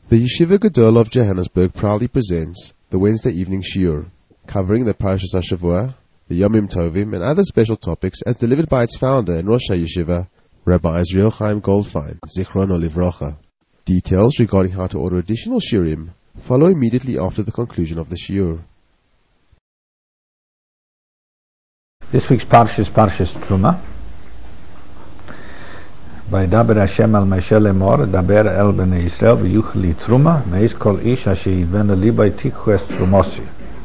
The Yeshiva Gadol of Johannesburg proudly presents the Wednesday evening shiur, covering the Parashas HaShavua, the Yomim Tovim, and other special topics as delivered by its founder and Rosh HaYeshiva, Rabbi Israel Chaim Goldfein, Zichrono Livrocha. Details regarding how to order additional shiurim follow immediately after the conclusion of the shiur. This week's Parsha is Parshas Truma. Vaydaber Hashem al Moshe lemor, daber el bnei Yisrael v'yuchli truma, meis kol ish asher yivena libay tikhu es trumosi.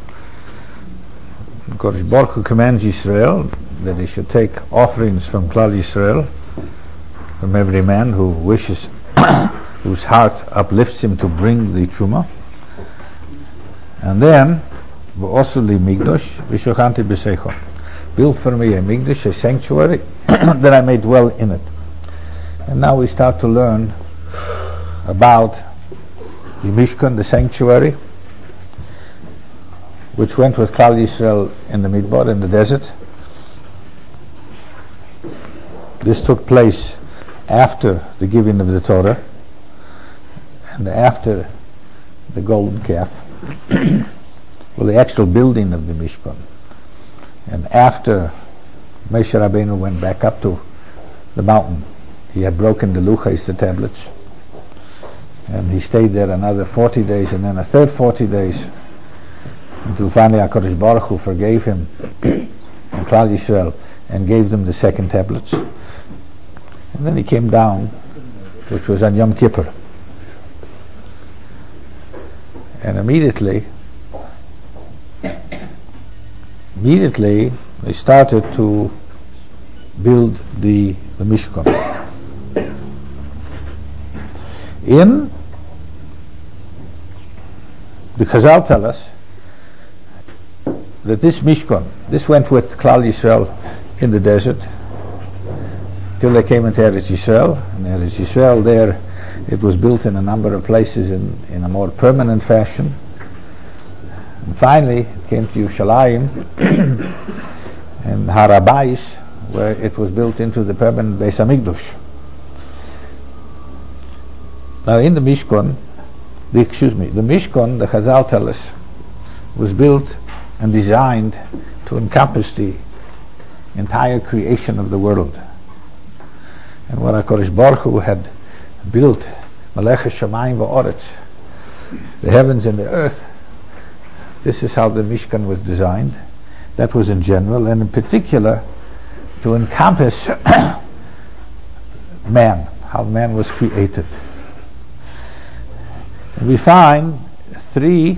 Kodesh Baruch Hu commands Yisrael that he should take offerings from Klal Yisrael, from every man who wishes, whose heart uplifts him to bring the truma. And then, v'osu li migdosh v'shochanti b'seichon. Build for me a migdosh, a sanctuary, that I may dwell in it. And now we start to learn about the Mishkan, the sanctuary, which went with Klal Yisrael in the Midbar, in the desert. This took place after the giving of the Torah and after the golden calf, well, the actual building of the Mishkan, and after Moshe Rabbeinu went back up to the mountain. He had broken the luchos, the tablets, and he stayed there another 40 days, and then a third 40 days, until finally HaKadosh Baruch Hu forgave him and Klal Yisrael and gave them the second tablets. And then he came down, which was on Yom Kippur. And immediately they started to build the Mishkan. In the Chazal tell us that this Mishkan, this went with Klal Yisrael in the desert till they came into Eretz Yisrael. And Eretz Yisrael, there it was built in a number of places in a more permanent fashion. And finally it came to Yerushalayim and Har HaBayis, where it was built into the permanent Beis HaMikdash. Now in the Mishkan, the Mishkan, the Chazal tell us, was built and designed to encompass the entire creation of the world. And what HaKadosh Baruch Hu had built, Melech Shamayim v'Oretz, the heavens and the earth, this is how the Mishkan was designed. That was in general, and in particular to encompass man, how man was created. And we find three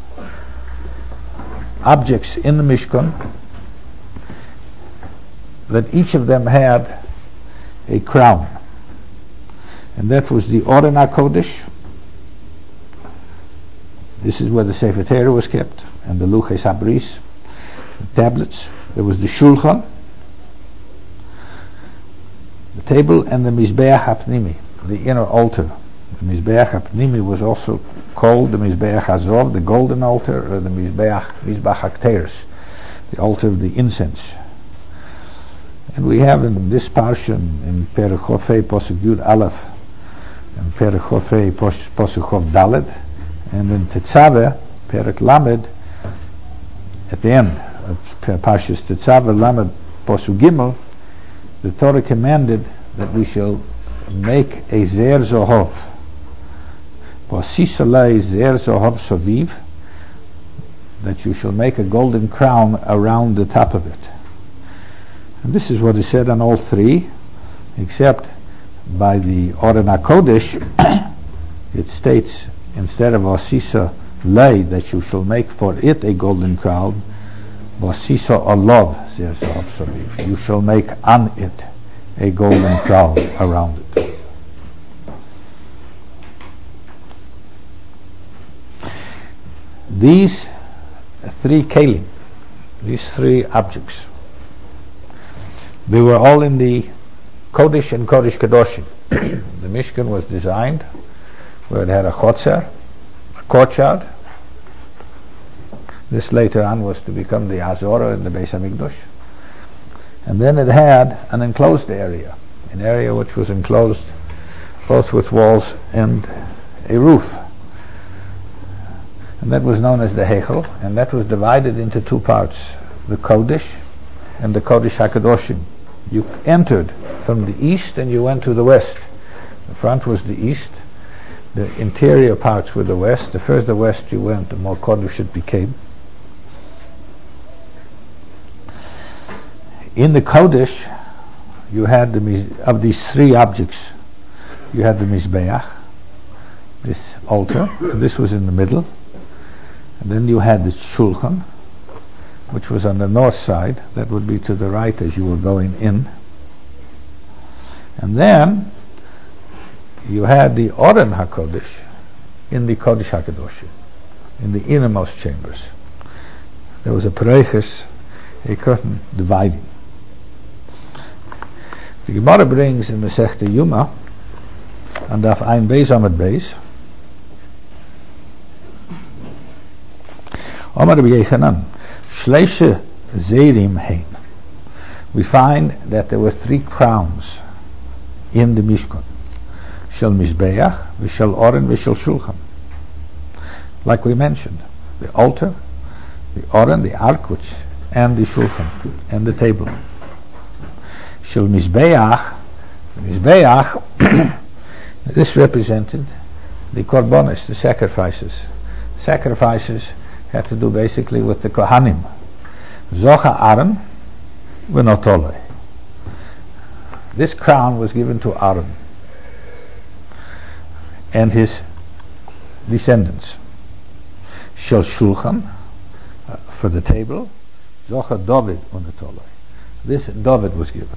objects in the Mishkan that each of them had a crown, and that was the Oren HaKodesh. This is where the Sefer Torah was kept, and the Luchos HaBris, the tablets. There was the Shulchan, the table, and the Mizbeach HaPnimi, the inner altar. The Mizbeach HaPnimi was also called the Mizbeach HaZov, the golden altar, or the Mizbeach HaKteres, the altar of the incense. And we have in this portion, in Perek Chofei Posuk Yud Aleph, and Perek Chofei Posuk Chof Daled, and in Tetzaveh, Perek Lamed, at the end of Parshas Tetzaveh Lamed Posuk Gimel, the Torah commanded that we shall make a Zer Zohov, Zer Zohov Soviv, that you shall make a golden crown around the top of it. And this is what is said on all three, except by the Oren HaKodesh, it states, instead of Vasisa Lei, that you shall make for it a golden crown, Vasisa Olav Zer Zohov Soviv, you shall make on it a golden crown around it. These three kelim, these three objects, they were all in the Kodesh and Kodesh Kadoshim. The Mishkan was designed where it had a chotzer, a courtyard. This later on was to become the Azorah in the Beis HaMikdash. And then it had an enclosed area, an area which was enclosed both with walls and a roof. and that was known as the Heichel, and that was divided into two parts, the Kodesh and the Kodesh HaKadoshim. You entered from the east and you went to the west. The front was the east, the interior parts were the west. The further west you went, the more Kodesh it became. In the Kodesh, you had of these three objects, you had the Mizbeach, this altar, and this was in the middle. And then you had the Shulchan, which was on the north side. That would be to the right as you were going in. And then you had the Oren HaKodesh in the Kodesh HaKadoshim, in the innermost chambers. There was a pareiches, a curtain dividing. The Gemara brings in Masechta Yuma, and Daf Ein Beis Amud Beis, Omar Rabbi Yechanan, Shleishe Zeirim Hein. We find that there were three crowns in the Mishkan. Shel Mizbeach, V'shel Oren, V'shel Shulchan. Like we mentioned, the altar, the Oren, the Ark, and the Shulchan, and the table. Shel Mizbeach, this represented the Korbanos, the sacrifices. Sacrifices had to do basically with the Kohanim. Zocha Aaron v'notolei. This crown was given to Aaron and his descendants. Shel Shulchan, for the table, Zocha David v'notolei. This David was given.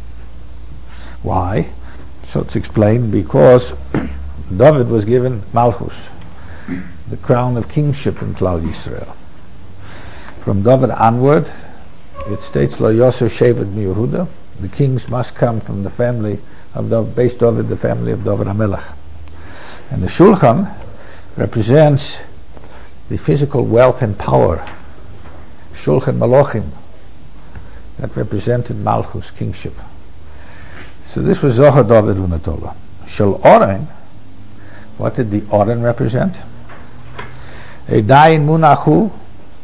Why? So it's explained because David was given Malchus, the crown of kingship in Klal Yisrael. From David onward, it states Lo Yosef Shevet MiYehuda. The kings must come from the family of Beis David, the family of David HaMelech. And the Shulchan represents the physical wealth and power. Shulchan Malachim, that represented Malchus, kingship. So this was Zohar David V'natola. Shel Oren, what did the Oren represent? A Dayin Munachu,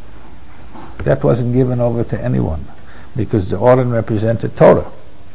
that wasn't given over to anyone, because the Oren represented Torah.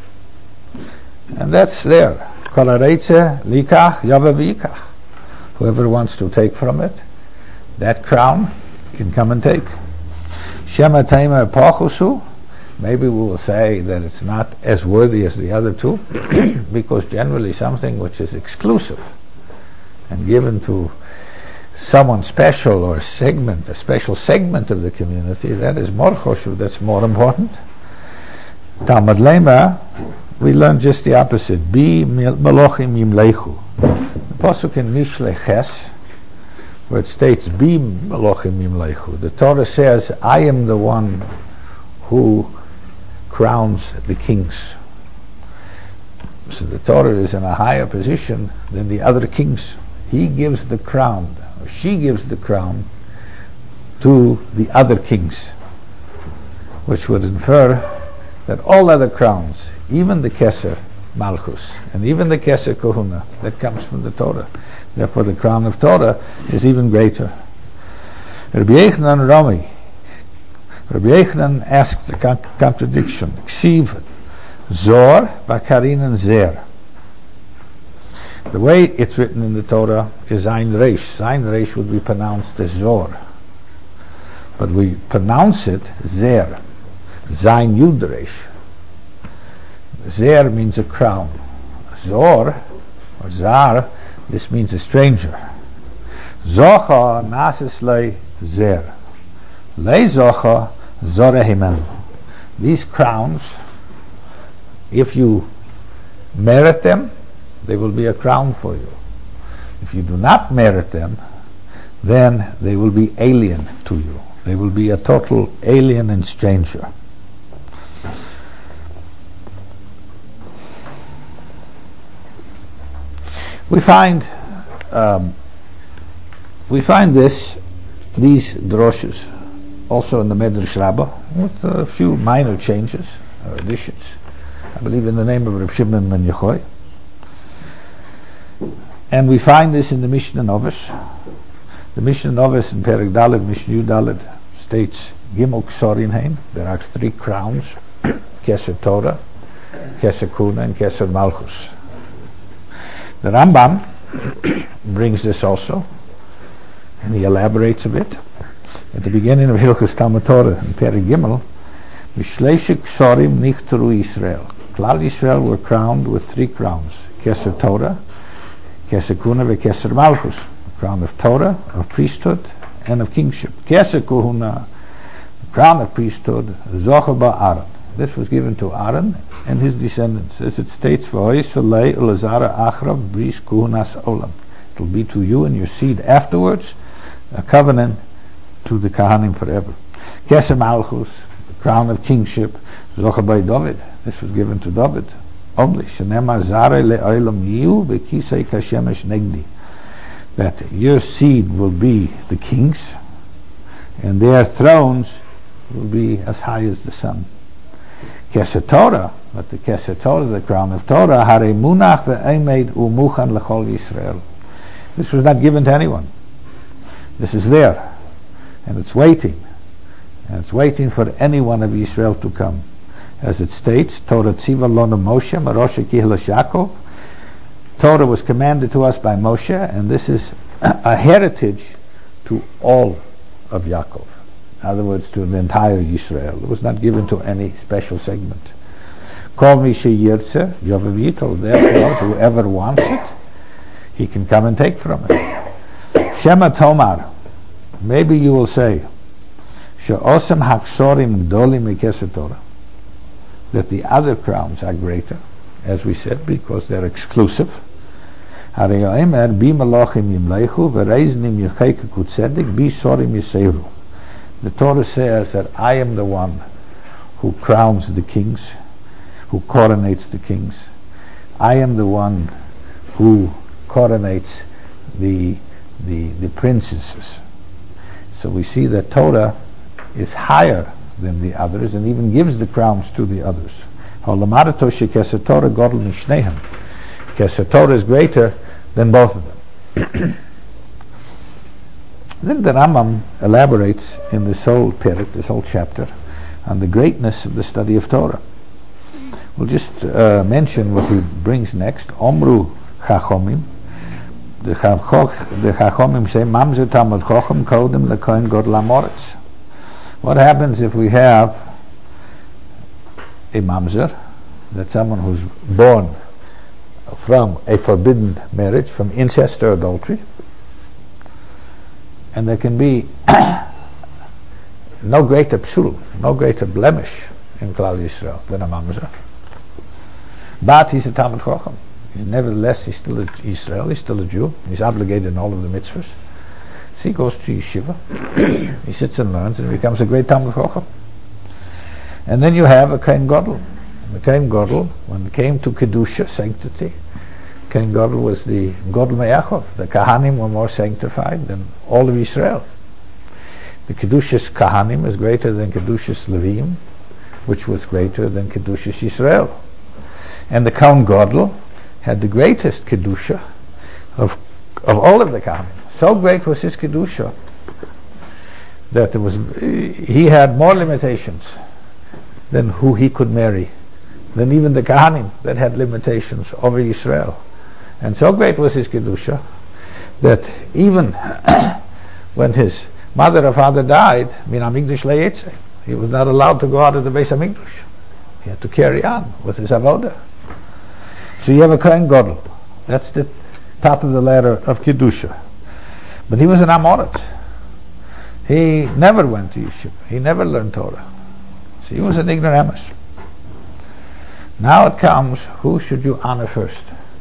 And that's there. Kol hareitze likach yava v'yikach. Whoever wants to take from it, that crown can come and take. Shema Taima Pachusu, maybe we will say that it's not as worthy as the other two, because generally something which is exclusive and given to someone special or a special segment of the community, that is more choshev, that's more important. Talmud Lema, we learn just the opposite. Bi melochim yimleichu. The pasuk in Mishlei Ches, where it states Bi melochim yimleichu, the Torah says, I am the one who crowns the kings. So the Torah is in a higher position than the other kings. He gives the crown, or she gives the crown to the other kings, which would infer that all other crowns, even the Keser Malchus, and even the Keser Kohuna, that comes from the Torah. Therefore the crown of Torah is even greater. Rabbi Yechanan Rami, Rabbi Yechanan asked the contradiction. Ksiv Zor Bakarinan Zer. The way it's written in the Torah is Zayin Reish. Zayin Reish would be pronounced as Zor, but we pronounce it Zer. Zayin Yud Reish. Zer means a crown. Zor or Zar, this means a stranger. Zocha Nasis Le Zer. Le Zocha Zorehimenu. These crowns, if you merit them, they will be a crown for you. If you do not merit them, then they will be alien to you. They will be a total alien and stranger. We find these droshes also in the Medrash Rabbah with a few minor changes or additions. I believe in the name of Reb Shimon ben Yochai. And we find this in the Mishnah Novice. The Mishnah Novis in Perek Daled, Mishnah Yud Daled, states Gimel Ksorin Hein. There are 3 crowns: Keser Torah, Keser Kuna, and Keser Malchus. The Rambam brings this also, and he elaborates a bit. At the beginning of Hilchos Talmud Torah in Perek Gimel, Mishleishe Ksorim Nichtaru Yisrael. Klal Yisrael were crowned with 3 crowns: Keser Torah, Keser Kuna, and Keser Malchus. Crown of Torah, of priesthood, and of kingship. Keser Kuhuna, crown of priesthood, Zocher ba Aaron. This was given to Aaron and his descendants, as it states, "V'hoisalei ulazara achrav bris kuhunas olam." It will be to you and your seed afterwards a covenant to the Kahanim forever. Keser Malchus, the crown of kingship, Zocher by David. This was given to David only. Shenema zare le'olam yiu v'kisei kashemesh negdi. That your seed will be the kings, and their thrones will be as high as the sun. Keser Torah, but the Keser Torah, the crown of Torah, Hare Munach ve'emed u'muchan l'chol Yisrael. This was not given to anyone. This is there, and it's waiting. And it's waiting for any one of Israel to come. As it states, Torah tziva lonu Moshe, maroshe kihlas Yaakov. Torah was commanded to us by Moshe, and this is a heritage to all of Yaakov. In other words, to the entire Israel. It was not given to any special segment. Kol mi sheyirtze yovav yitol. Therefore, whoever wants it, he can come and take from it. Shema Tomar. Maybe you will say, she'osem haksorim gdolim mikeser Torah. That the other crowns are greater, as we said, because they're exclusive. The Torah says that I am the one who crowns the kings, who coronates the kings. I am the one who coronates the princesses. So we see that Torah is higher than the others, and even gives the crowns to the others. Keser Torah is greater than both of them. Then the Rambam elaborates in this whole period, this whole chapter, on the greatness of the study of Torah. We'll just mention what he brings next. Omru Chachomim. The Chachomim say, Mamzer Talmud Chacham Kodem Lekohen Godel HaMoretz. What happens if we have a mamzer, that's someone who's born from a forbidden marriage, from incest or adultery, and there can be no greater psul, no greater blemish in Klal Yisrael than a mamzer. But he's a Talmud Chacham. Nevertheless, he's still Israel, he's still a Jew, he's obligated in all of the mitzvahs. So he goes to yeshiva, he sits and learns, and becomes a great Talmud Chacham. And then you have a Kohen Gadol. The Kohen Gadol, when it came to Kedusha, sanctity, Kohen Gadol was the Gadol Me'achov. The Kahanim were more sanctified than all of Israel. The Kedushas Kahanim is greater than Kedushas Levim, which was greater than Kedushas Israel. And the Kohen Gadol had the greatest Kedusha of all of the Kahanim. So great was his Kedusha that he had more limitations than who he could marry, than even the Kahanim that had limitations over Israel. And so great was his Kedusha that even when his mother or father died, Min HaMikdash Le'yetze, he was not allowed to go out of the Beis HaMikdash. He had to carry on with his avodah. So you have a Kohen Gadol. That's the top of the ladder of Kedusha. But he was an Amorit. He never went to yeshiva. He never learned Torah. So he was an ignoramus. Now it comes, who should you honor first?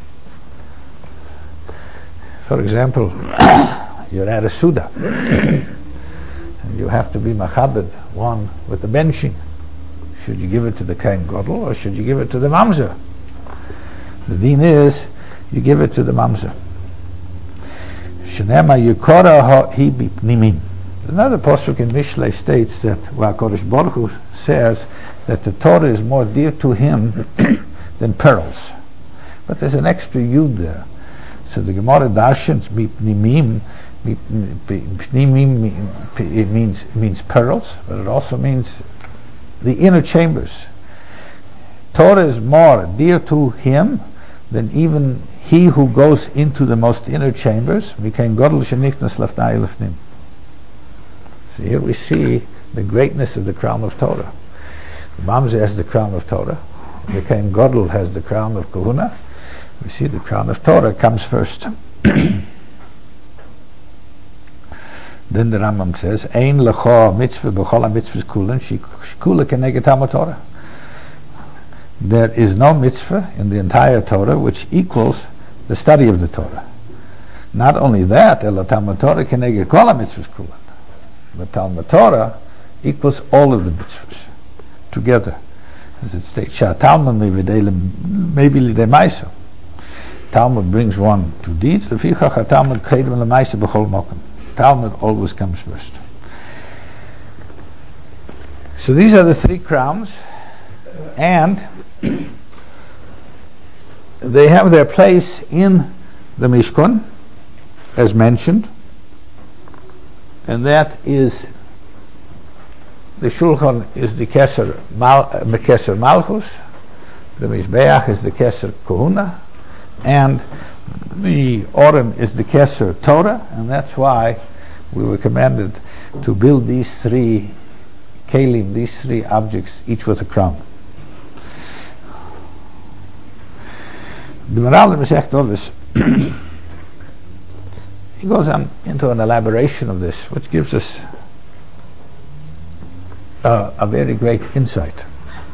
For example, you're at a Suda, and you have to be machabed one with the benching. Should you give it to the Kohen Gadol, or should you give it to the mamzer? The deen is, you give it to the mamzer. Shenema yukora hi bipnimim. Another pasuk in Mishlei states that HaKadosh Baruch Hu says that the Torah is more dear to him than pearls. But there's an extra yud there. So the Gemara darshans bipnimim It means pearls, but it also means the inner chambers. Torah is more dear to him than even he who goes into the most inner chambers. So here we see the greatness of the crown of Torah. The Mamzer has the crown of Torah. The Kohen Gadol has the crown of Kahuna. We see the crown of Torah comes first. Then the Rambam says, "Ein lecha mitzvah b'chol mitzvahs kulan shikula keneged Talmud Torah." There is no mitzvah in the entire Torah which equals the study of the Torah. Not only that, ela Talmud Torah keneged kol mitzvahs kulan, but Talmud Torah equals all of the mitzvahs together. As it states, Talmud maybe lidei ma'aser. Talmud brings one to deeds. Lefichach Talmud kedem le'ma'aser b'chol mokum. Talmud always comes first. So these are the three crowns, and they have their place in the Mishkan, as mentioned, and that is the Shulchan is the Keser Malchus, the Mizbeach is the Keser Kahuna, and the Oren is the Keser Torah, and that's why we were commanded to build these three kelim, these three objects, each with a crown. The Maral Masechet Ovis he goes on into an elaboration of this, which gives us a very great insight.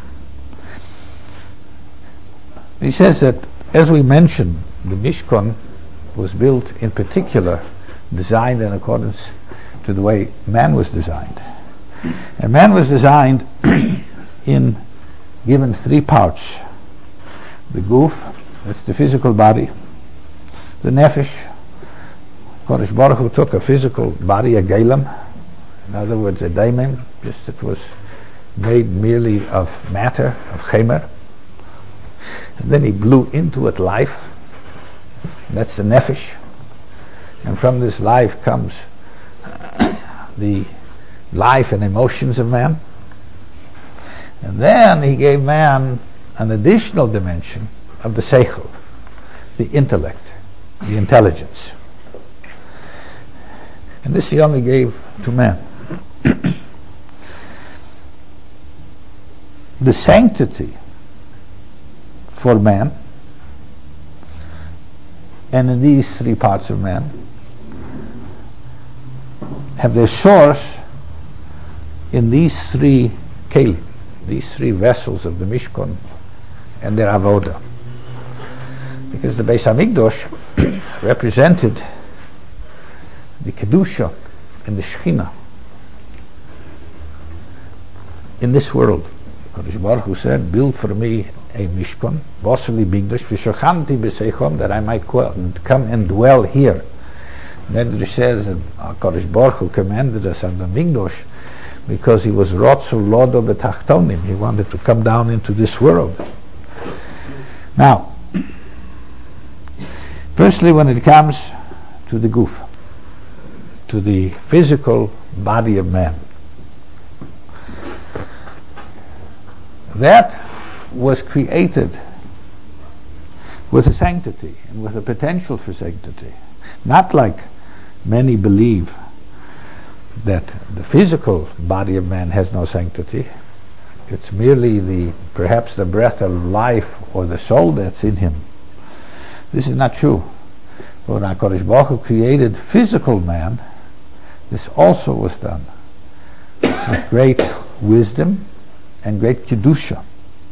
He says that, as we mentioned, the Mishkan was built in particular, designed in accordance to the way man was designed. And man was designed in given three parts. The guf, that's the physical body. The nefesh, Kodesh Baruch Hu took a physical body, a gelam, in other words a daimon, just it was made merely of matter, of chemer. And then he blew into it life. That's the nefesh. And from this life comes the life and emotions of man. And then he gave man an additional dimension of the seichel, the intellect, the intelligence. And this he only gave to man. The sanctity for man, and in these three parts of man, have their source in these three kelim, these three vessels of the Mishkan and their avoda. Because the Beis Hamikdash represented the Kedusha and the Shechina in this world. Kodesh Baruch Hu said, "Build for me a Mishkan, Boseli Bigdash, V'shachanti b'seichom, that I might come and dwell here." Medrash says that Kodesh Baruch Hu commanded us on the Migdosh because he was Rotzu Lodo B'tachtonim. He wanted to come down into this world. Now, firstly, when it comes to the guf, to the physical body of man, that was created with a sanctity and with a potential for sanctity. Not like many believe that the physical body of man has no sanctity. It's merely perhaps the breath of life or the soul that's in him. This is not true. When HaKadosh Baruch Hu created physical man, this also was done with great wisdom and great kedusha.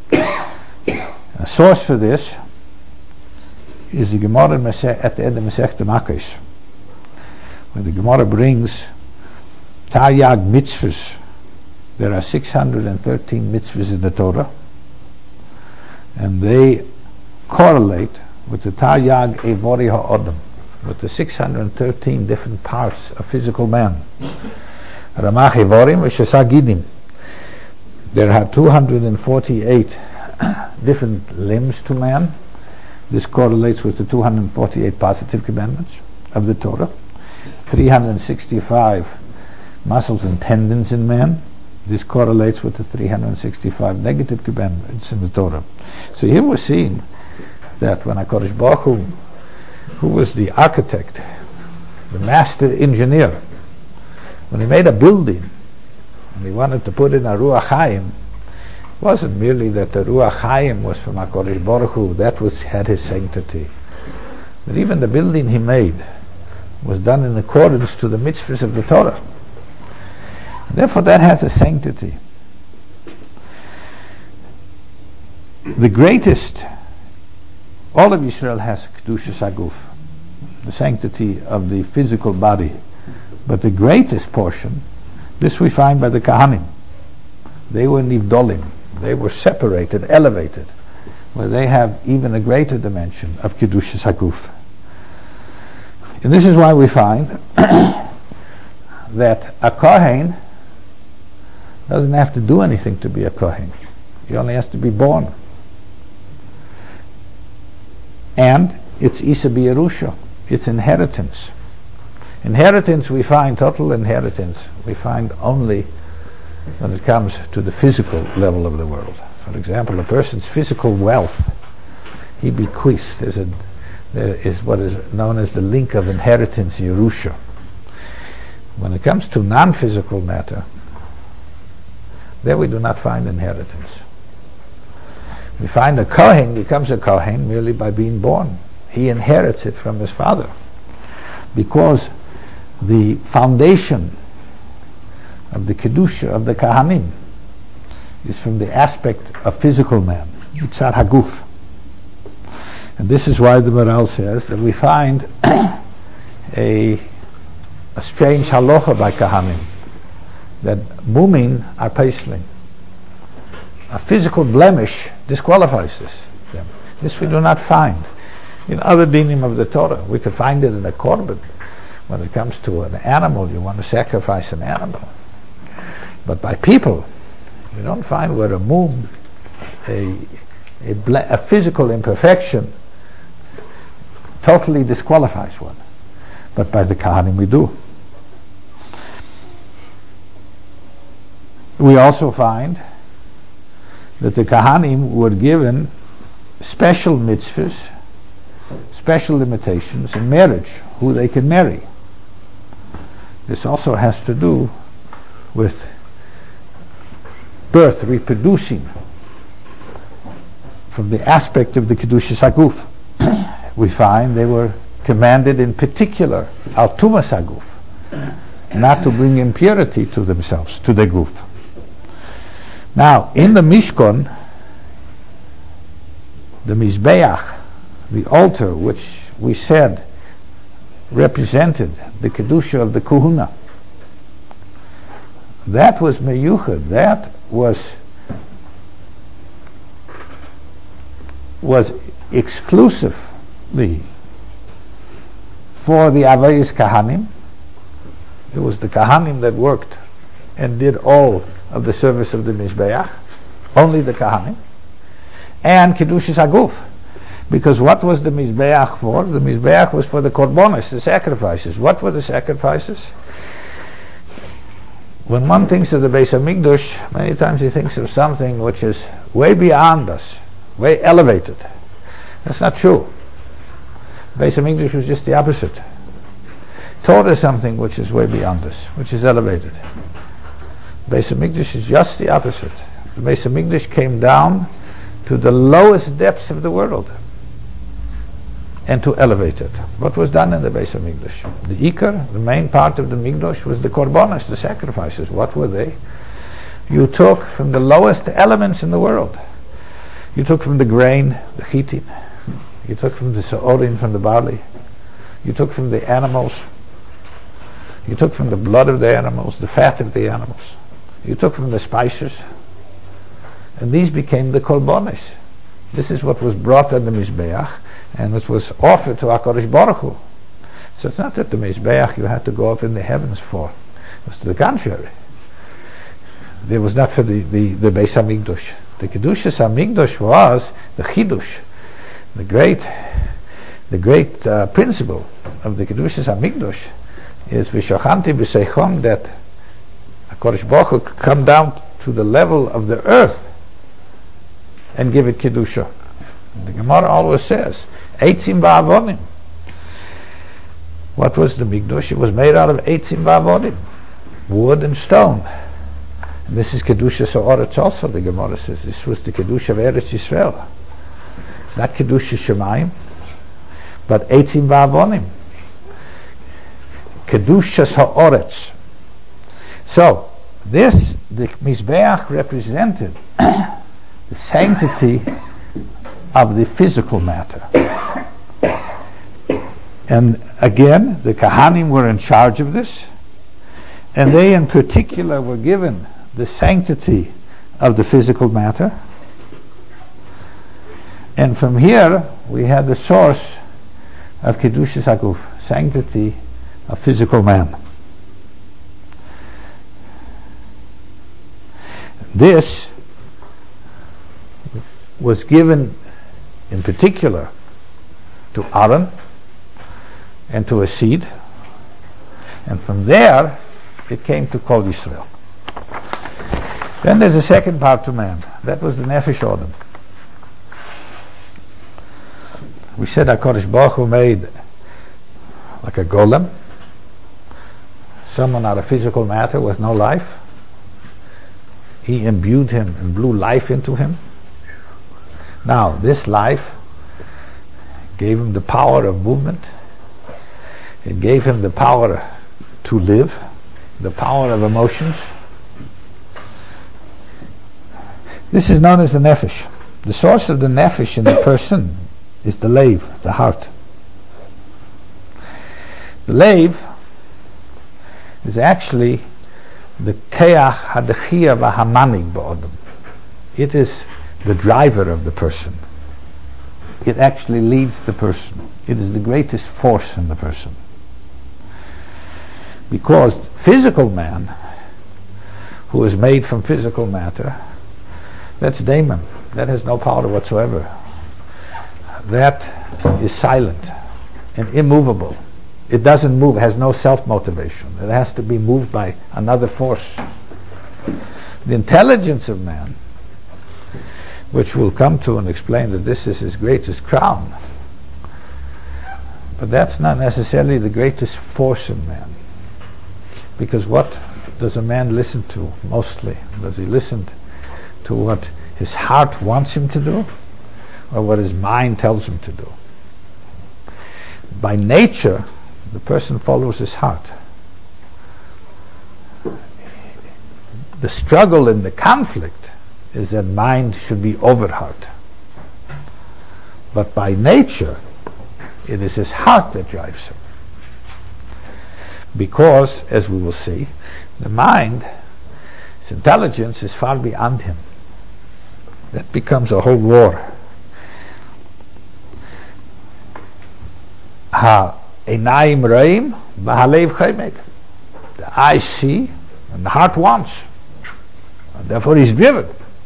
A source for this is the Gemara at the end of Masechet Makos, where the Gemara brings Taryag mitzvahs. There are 613 mitzvahs in the Torah, and they correlate with the Taryag Evori Ha'odam, with the 613 different parts of physical man. Ramach Evorim v'Shesagidim. There are 248 different limbs to man. This correlates with the 248 positive commandments of the Torah. 365 muscles and tendons in man. This correlates with the 365 negative commandments in the Torah. So here we're seeing that when HaKadosh Baruch Hu, who was the architect, the master engineer, when he made a building and he wanted to put in a Ruach Chaim, it wasn't merely that the Ruach Chaim was from HaKadosh Baruch Hu, that had his sanctity. But even the building he made was done in accordance to the mitzvahs of the Torah. Therefore that has a sanctity. The greatest, all of Israel has Kedushas HaGuf, the sanctity of the physical body. But the greatest portion, this we find by the Kahanim. They were Nivdolim. They were separated, elevated, where they have even a greater dimension of Kedushas HaGuf. And this is why we find that a Kohen doesn't have to do anything to be a Kohen. He only has to be born. And it's Isa B'Yerusha. It's inheritance. Inheritance we find, total inheritance, we find only when it comes to the physical level of the world. For example, a person's physical wealth, he bequeaths. There is what is known as the link of inheritance, Yerusha. When it comes to non-physical matter, there we do not find inheritance. We find a Kohen becomes a Kohen merely by being born. He inherits it from his father, because the foundation of the Kedusha of the Kahanim is from the aspect of physical man, Yitzhar Haguf. And this is why the Maral says that we find a strange halacha by Kahanim, that mumin are paisling. A physical blemish disqualifies them. This we do not find in other dinim of the Torah. We could find it in a korban. When it comes to an animal, you want to sacrifice an animal. But by people, you don't find where a mum, a physical imperfection, totally disqualifies one. But by the Kahanim we do. We also find that the Kahanim were given special mitzvahs, special limitations in marriage, who they can marry. This also has to do with birth, reproducing, from the aspect of the Kedushas HaGuf. We find they were commanded in particular, al tumas HaGuf, not to bring impurity to themselves, to their guf. Now, in the Mishkan, the Mizbeach, the altar, which we said represented the Kedusha of the Kuhuna, that was meyuchad, that was exclusively for the Avayis Kahanim. It was the Kahanim that worked and did all of the service of the Mizbeach, only the Kahanim, and Kedushas HaGuf. Because what was the Mizbeach for? The Mizbeach was for the korbanos, the sacrifices. What were the sacrifices? When one thinks of the Beis HaMikdash, many times he thinks of something which is way beyond us, way elevated. That's not true. Beis HaMikdash was just the opposite. Torah is something which is way beyond us, which is elevated. Beis HaMikdash is just the opposite. The Beis HaMikdash came down to the lowest depths of the world and to elevate it. What was done in the Beis HaMikdash? The Ikar, the main part of the Mikdash, was the korbanos, the sacrifices. What were they? You took from the lowest elements in the world. You took from the grain, the chitin. You took from the sa'orin, from the barley. You took from the animals. You took from the blood of the animals, the fat of the animals. You took from the spices. And these became the korbanos. This is what was brought on the Mizbeach, and it was offered to HaKadosh Baruch Hu. So it's not that the Mizbeach you had to go up in the heavens for. It was to the contrary. It was not for the Beis HaMikdash. The Kedushas HaMikdash was the Chidush, the great principle of the Kedushas HaMikdash is V'shachanti b'seichom, that HaKadosh Baruch Hu could come down to the level of the earth and give it Kedusha. The Gemara always says, Eitzim va'avonim. What was the Mikdash? It was made out of Eitzim va'avonim, wood and stone. And this is Kedusha Sa'oretz also, the Gemara says. This was the Kedusha of Eretz Yisrael. It's not Kedusha Shemayim, but Eitzim va'avonim. Kedusha Sa'oretz. So, this, the Mizbeach represented the sanctity of the physical matter. And again, the Kahanim were in charge of this, and they in particular were given the sanctity of the physical matter. And from here, we had the source of Kedushas HaGuf, sanctity of physical man. This was given in particular to Aaron and to a seed, and from there it came to Kol Yisrael. Then there's a second part to man. That was the Nefesh Odom. We said HaKadosh Baruch Hu made like a golem, someone out of physical matter with no life. He imbued him and blew life into him. Now, this life gave him the power of movement. It gave him the power to live, the power of emotions. This is known as the nefesh. The source of the nefesh in the person is the leiv, the heart. The leiv is actually the keach hadechia v'hamanig ba'odom. It is the driver of the person. It actually leads the person. It is the greatest force in the person. Because physical man, who is made from physical matter, that's daemon. That has no power whatsoever. That is silent and immovable. It doesn't move, has no self-motivation. It has to be moved by another force. The intelligence of man, which we'll come to and explain that this is his greatest crown, but that's not necessarily the greatest force in man. Because what does a man listen to mostly? Does he listen to what his heart wants him to do, or what his mind tells him to do? By nature, the person follows his heart. The struggle and the conflict is that mind should be over heart. But by nature, it is his heart that drives him. Because, as we will see, the mind, its intelligence is far beyond him. That becomes a whole war. Einayim reim v'halev chaymek. The eyes see and the heart wants, and therefore he's driven.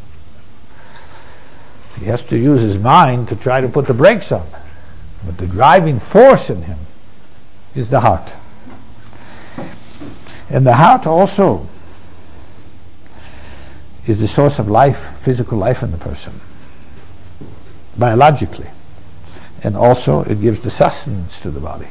He has to use his mind to try to put the brakes on, but the driving force in him is the heart. And the heart also is the source of life, physical life in the person, biologically. And also it gives the sustenance to the body.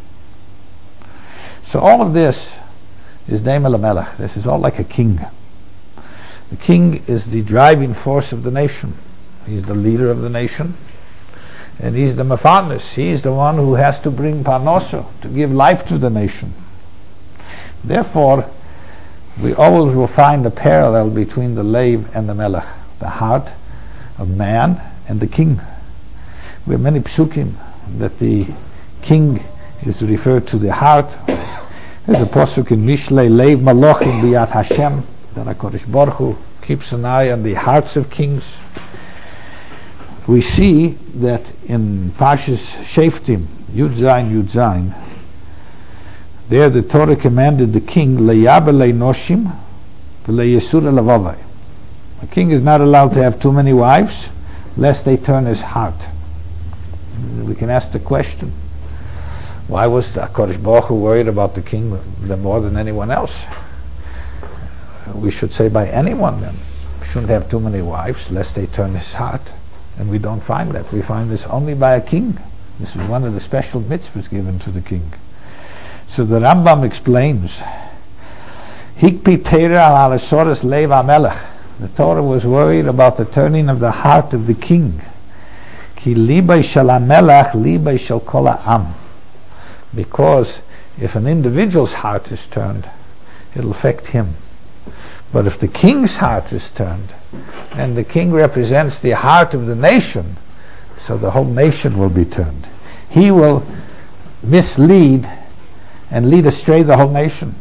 So all of this is Daim el-Melech. This is all like a king. The king is the driving force of the nation. He's the leader of the nation. And he's the Mefarnes. He's the one who has to bring Parnoso, to give life to the nation. Therefore, we always will find a parallel between the Leiv and the Melech, the heart of man and the king. We have many psukim that the king is referred to the heart. There's a pasuk in Mishlei, Leiv Malochim Biyat Hashem, that HaKadosh Baruch Hu keeps an eye on the hearts of kings. We see that in Parshas Shoftim, Yud Zayin, there the Torah commanded the king, Le'yabelei noshim v'le'yesura lavavai. A king is not allowed to have too many wives, lest they turn his heart. We can ask the question, Why was the HaKadosh Baruch Hu worried about the king more than anyone else? We should say by anyone then. We shouldn't have too many wives lest they turn his heart. And we don't find that. We find this only by a king. This is one of the special mitzvahs given to the king. So the Rambam explains, Hikpi Torah al Alesoras Lev HaMelech. The Torah was worried about the turning of the heart of the king. Ki libay shel HaMelech libay shel kol ha'am. Because if an individual's heart is turned, it'll affect him. But if the king's heart is turned, and the king represents the heart of the nation, so the whole nation will be turned. He will mislead and lead astray the whole nation.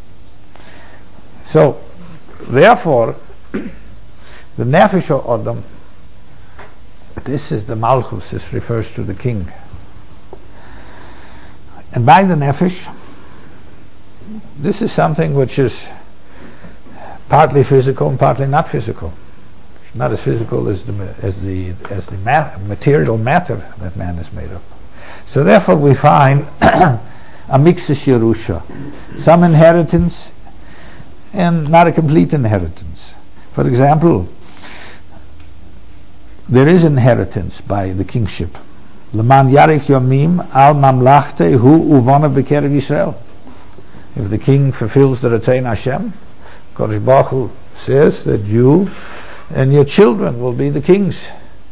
So, therefore, the Nefesh Adam, this is the Malchus, this refers to the king. And by the Nefesh, this is something which is partly physical and partly not physical. It's not as physical as the material matter that man is made of. So therefore we find a mixus Yerusha, some inheritance and not a complete inheritance. For example, there is inheritance by the kingship. Leman yarich yomim al mamlachte hu uvana b'kerev Yisrael. If the king fulfills the Ratzein Hashem, Kodesh Baruch Hu says that you and your children will be the kings.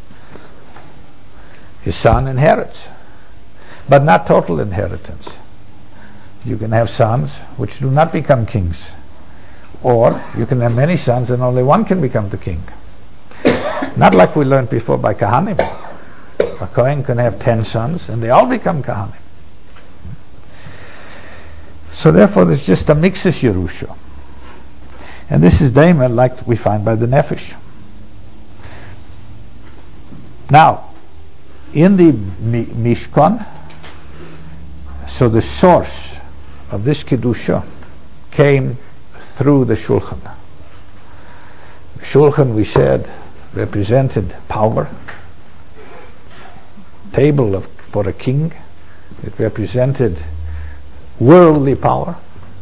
His son inherits, but not total inheritance. You can have sons which do not become kings, or you can have many sons and only one can become the king. Not like we learned before by Kahanim. A Kohen can have 10 sons and they all become Kahanim. So therefore there's just a mixus Yerusha. And this is daima like we find by the Nefesh. Now, in the Mishkan, so the source of this Kedusha came through the Shulchan. The Shulchan, we said, represented power. Table for a king. It represented worldly power.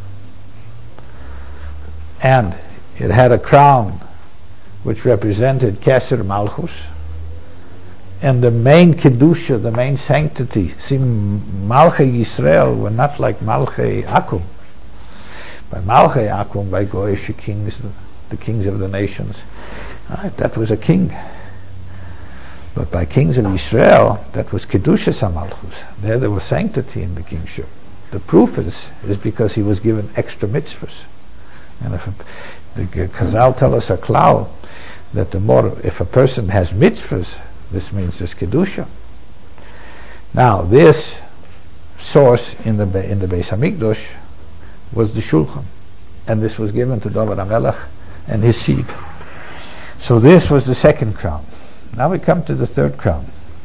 And it had a crown which represented Keser Malchus. And the main Kedusha, the main sanctity, see, Malchei Yisrael were not like Malchei Akum. By Malchei Akum, by Goyish kings, the kings of the nations, right, that was a king. But by kings of Israel, that was Kedusha Samalchus. There was sanctity in the kingship. The proof is because he was given extra mitzvahs. And if the Chazal tell us a klal that the more, if a person has mitzvahs, this means there's Kedusha. Now, this source in the Beis Hamikdash was the Shulchan, and this was given to David HaMelech and his seed. So this was the second crown. Now we come to the third crown.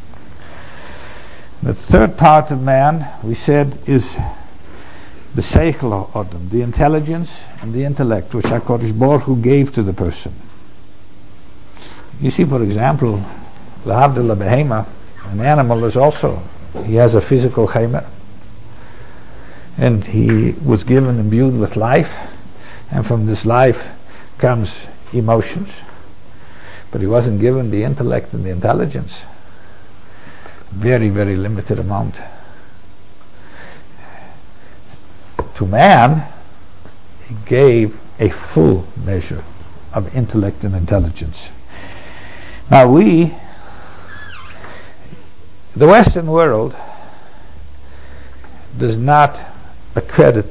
The third part of man, we said, is the Seichel Odom, the intelligence and the intellect which HaKadosh Baruch Hu gave to the person. You see, for example, L'havdil Behema, an animal is also, he has a physical chaymer, and he was given, imbued with life, and from this life comes emotions, but he wasn't given the intellect and the intelligence. Very, very limited amount. To man, he gave a full measure of intellect and intelligence. Now the Western world does not accredit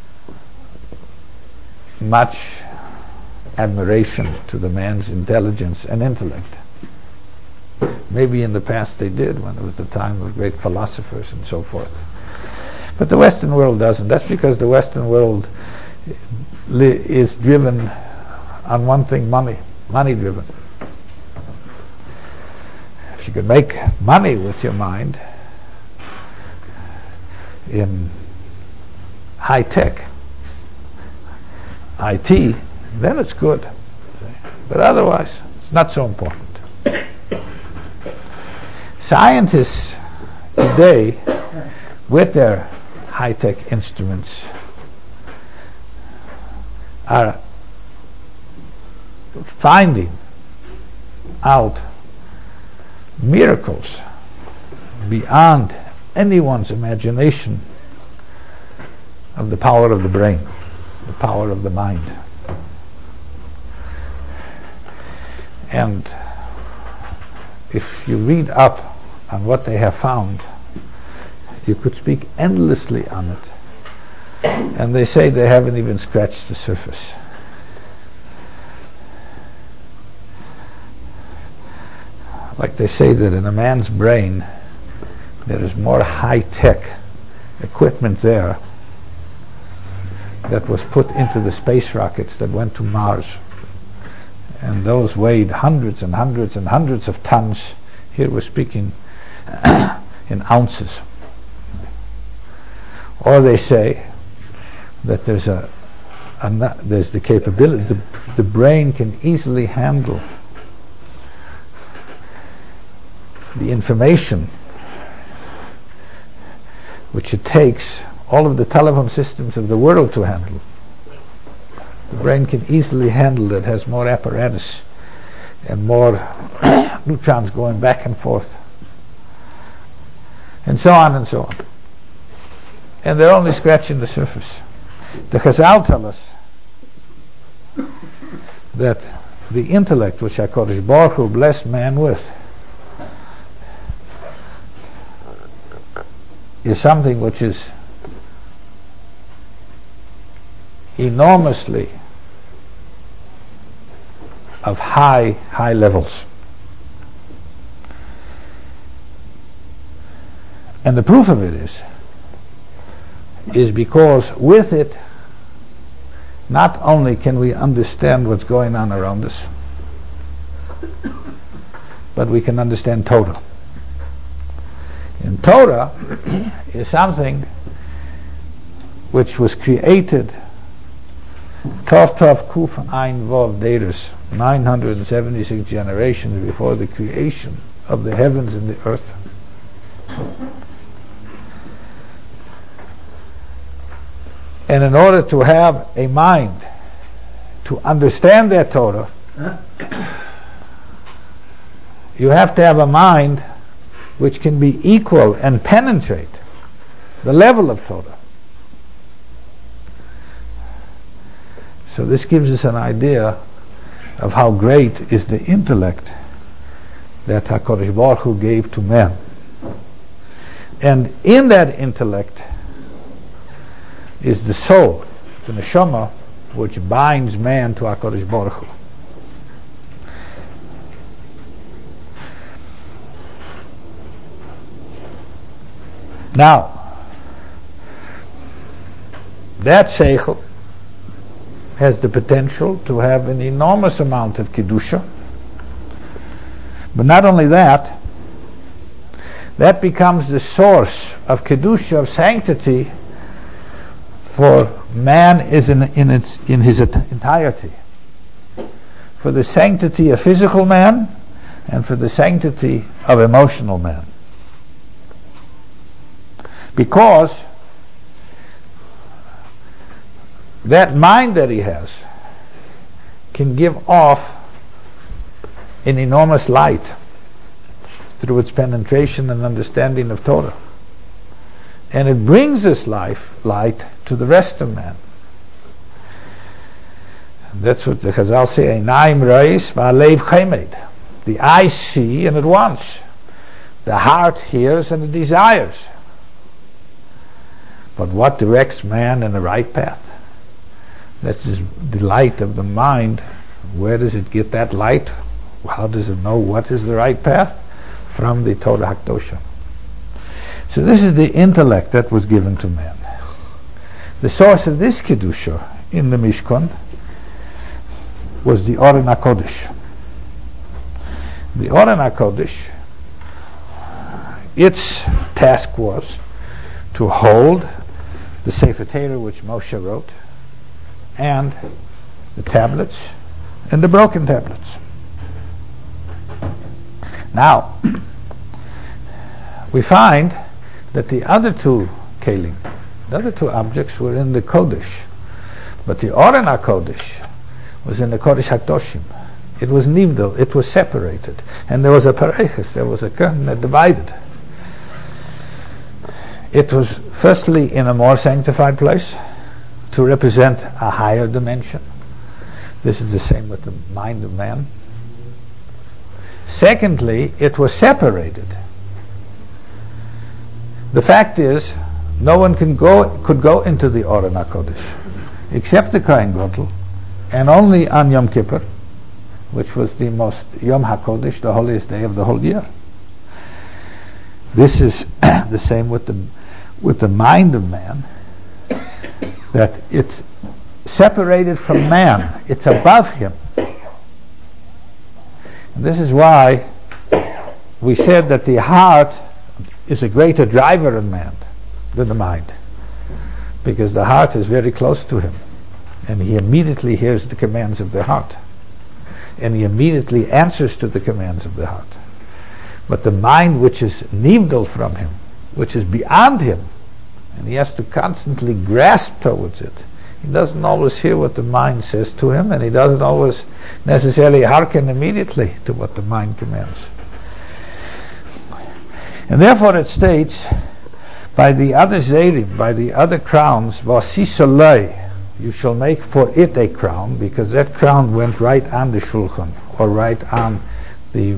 much admiration to the man's intelligence and intellect. Maybe in the past they did, when it was the time of great philosophers and so forth. But the Western world doesn't. That's because the Western world is driven on one thing, money driven. If you can make money with your mind in high tech, IT, then it's good. But otherwise, it's not so important. Scientists today with their high-tech instruments, are finding out miracles beyond anyone's imagination of the power of the brain, the power of the mind. And if you read up on what they have found, you could speak endlessly on it. And they say they haven't even scratched the surface. Like they say that in a man's brain there is more high-tech equipment there that was put into the space rockets that went to Mars. And those weighed hundreds and hundreds and hundreds of tons. Here we're speaking in ounces. Or they say that there's the capability, the brain can easily handle the information which it takes all of the telephone systems of the world to handle. The brain can easily handle it, has more apparatus and more neutrons going back and forth, and so on and so on. And they're only scratching the surface. The Chazal tell us that the intellect which HaKadosh Baruch Hu blessed man with is something which is enormously of high levels. And the proof of it is because with it not only can we understand what's going on around us, but we can understand Torah. And Torah is something which was created Tov Kuf Ein Vav Deirus, 976 generations before the creation of the heavens and the earth. And in order to have a mind to understand that Torah, you have to have a mind which can be equal and penetrate the level of Torah. So this gives us an idea of how great is the intellect that HaKadosh Baruch Hu gave to man. And in that intellect is the soul, the neshama, which binds man to HaKadosh Baruch Hu. Now, that seichel has the potential to have an enormous amount of kedusha, but not only that, that becomes the source of kedusha, of sanctity, for man is in his entirety, for the sanctity of physical man and for the sanctity of emotional man. Because that mind that he has can give off an enormous light through its penetration and understanding of Torah. And it brings this light to the rest of man. And that's what the Chazal say, Einayim Reis v'alev chaimed. The eye see and it wants. The heart hears and it desires. But what directs man in the right path? That's the light of the mind. Where does it get that light? How does it know what is the right path? From the Torah HaKdosha. So this is the intellect that was given to man. The source of this Kedusha in the Mishkan was the Oren HaKodesh. The Oren HaKodesh, its task was to hold the Sefer Torah which Moshe wrote, and the tablets and the broken tablets. Now, we find that the other two kelim. The other two objects were in the Kodesh. But the Oren HaKodesh was in the Kodesh HaKadoshim. It was nivdal, it was separated. And there was a pareches, there was a curtain that divided. It was firstly in a more sanctified place to represent a higher dimension. This is the same with the mind of man. Secondly, it was separated. The fact is, no one could go into the Oren HaKodesh except the Kohen Gadol, and only on Yom Kippur, which was the most Yom HaKodesh, the holiest day of the whole year. This is the same with the mind of man, that it's separated from man, it's above him. And this is why we said that the heart is a greater driver in man than the mind, because the heart is very close to him, and he immediately hears the commands of the heart, and he immediately answers to the commands of the heart. But the mind, which is nivdal from him, which is beyond him, and he has to constantly grasp towards it, he doesn't always hear what the mind says to him, and he doesn't always necessarily hearken immediately to what the mind commands. And therefore it states, by the other zeirim, by the other crowns, vasisolei, you shall make for it a crown, because that crown went right on the shulchan, or right on the